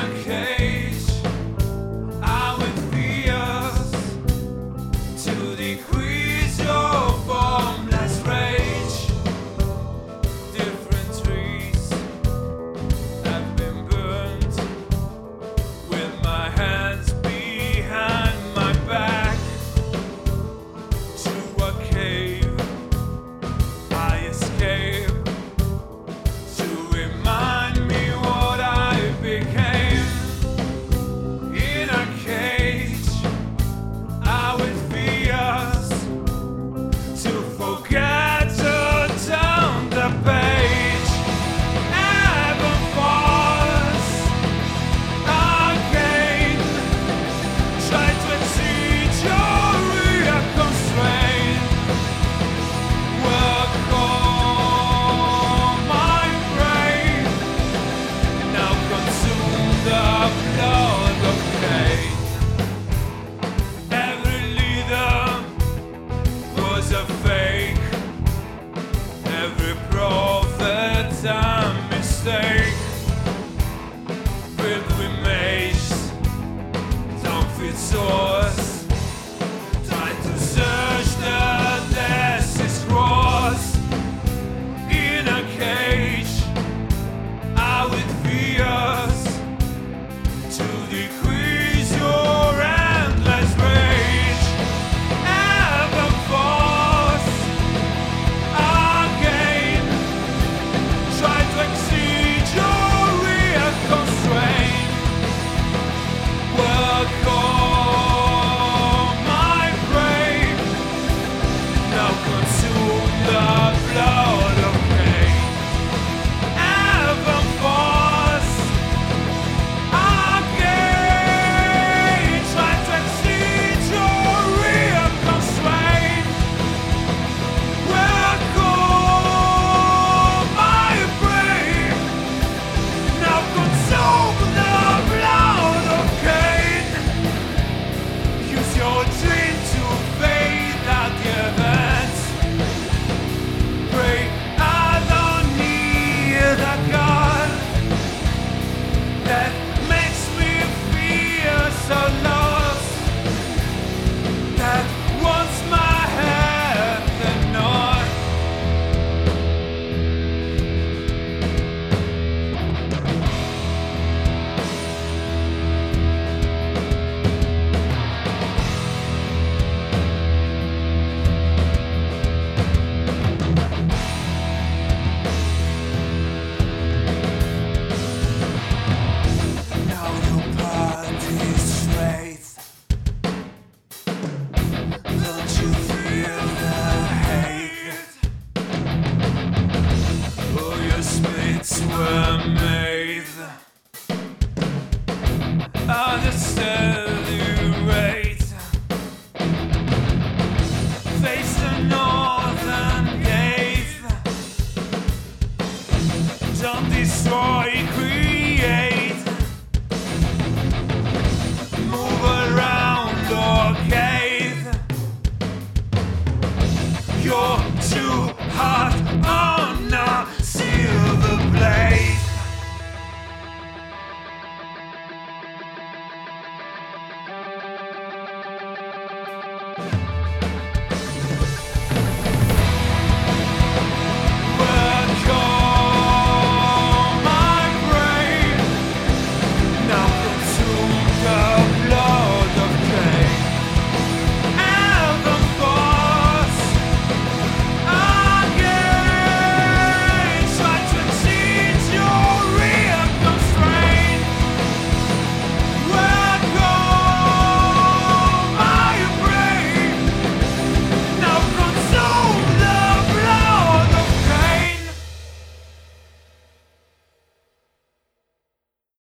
source. Try to search the death's cross. In a cage, I with fears to decrease your endless rage. Ever force again. Try to exceed your real constraint. Work on my brain. Now consume the blood of pain. Ever force again. Try to exceed your real constraint. Work on my brain. Now consume the blood of Cain. Use your dream to fade at the events. Pray I don't need a God that makes me feel so lost, that wants my head and not. Now your body's straight. Don't you feel the hate? Oh, your splits were made. Understand.